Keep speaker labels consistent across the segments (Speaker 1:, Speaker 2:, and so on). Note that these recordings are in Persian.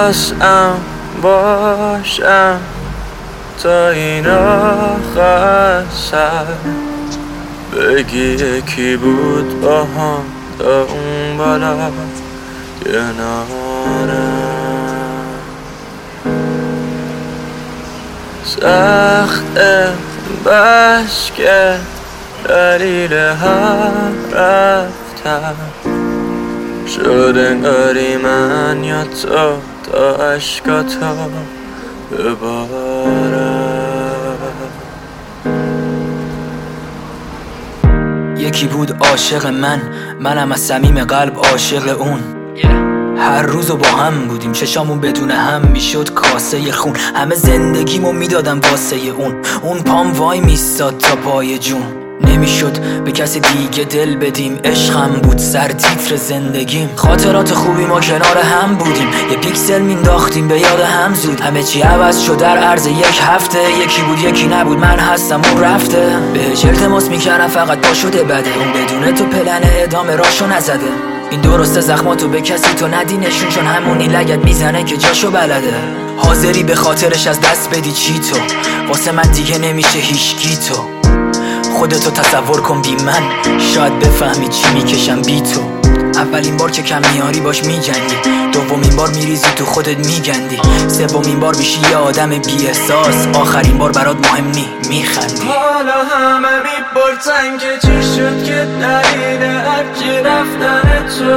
Speaker 1: باشم تا این آخر سر بگی یکی بود با هم تا اون بالا کنارم. سخته بس که دلیل هم رفتم شد انگاری من یا تو تا عشقاتو ببارم.
Speaker 2: یکی بود عاشق منم از صمیم قلب عاشق اون. هر روزو با هم بودیم، چشامون بدون هم میشد کاسه خون. همه زندگیمو میدادم واسه اون پام وای میستاد تا پای جون. نمیشد به کسی دیگه دل بدیم، عشقم بود سر تیتر زندگیم. خاطرات خوبی ما کنار هم بودیم، یه پیکسل مینداختیم به یاد هم زود. همه چی عوض شد در عرض یک هفته، یکی بود یکی نبود، من هستم اون رفته. بهش التماس میکردم فقط با شده بده، اون بدون تو پلن ادامه راشو نزده. این درسته زخماتو به کسی تو ندی نشون، چون همونی لگت میزنه که جاشو بلده. حاضری به خاطرش از دست بدی چی تو؟ واسه من دیگه نمیشه هیچکی تو. خودتو تصور کن بی من، شاید بفهمی چی میکشم بی تو. اولین بار که کم میاری باش میجنگی، دومین بار میریزی تو خودت میگندی، سومین بار میشی یه آدم بی احساس، آخرین بار برات مهم نی میخندی.
Speaker 1: حالا همه میپرسن که چی شد که دلیل هرچی رفتن تو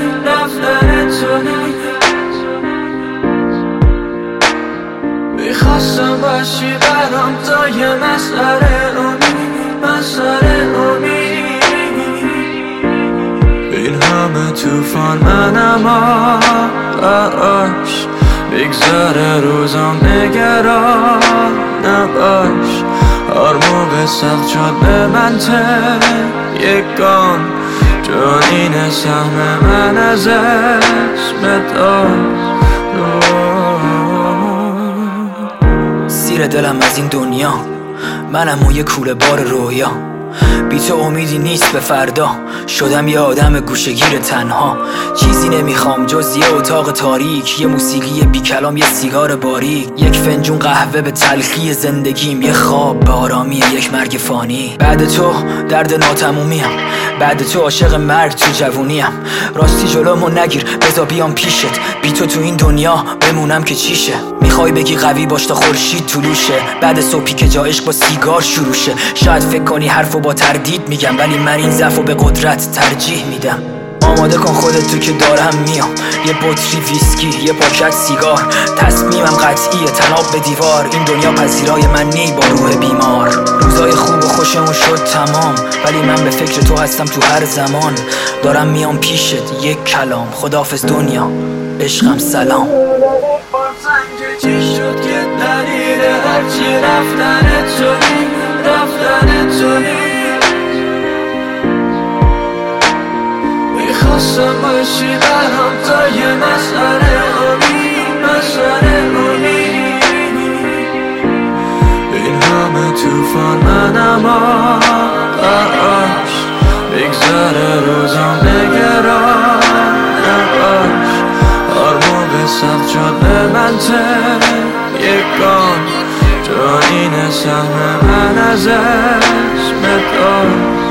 Speaker 1: میخواستم باشی برام تا یه مسئله امید. این همه توفان منم آش بگذاره روزم نگران نباش. هر موقع سخت شد به من یکان، چون این سهم من از اسمت
Speaker 2: سیر دلم از این دنیا، منم اون یه کوله بار رویا. بی تو امیدی نیست به فردا، شدم یه آدم گوشه‌گیر تنها. چیزی نمیخوام جز یه اتاق تاریک، یه موسیقی بی کلام، یه سیگار باریک، یک فنجون قهوه به تلخی زندگیم، یه خواب به آرامی یک مرگ فانی. بعد تو درد ناتمومیم، بعد تو عاشق مرگ تو جوونیم. راستی جلومو نگیر بذار بیام پیشت، بی تو این دنیا بمونم که چیشه. میخوای بگی قوی باش تا خورشید طلوشه، بعد صبحی که جا عشق با سیگار شروع شه. شاید فکر کنی حرفو با تردید میگم، ولی من این ضعفو به قدرت ترجیح میدم. آماده کن خودت تو که دارم میام، یه بطری ویسکی، یه پاکت سیگار. تصمیمم قطعیه تناب به دیوار، این دنیا پذیرای من نی با روح بیمار. روزای خوب و خوشمون شد تمام، ولی من به فکر تو هستم تو هر زمان. دارم میام پیشت یک کلام، خداحافظ دنیا عشقم سلام.
Speaker 1: چی شد که دلیل هرچی رفتن تو میخواستم باشی برام تا یه مسئله امید. این همه توفان منم آش بگذاره روزم نگران نباش. هر موقع سخت شد به من یکان، چون این سهم من از اسمت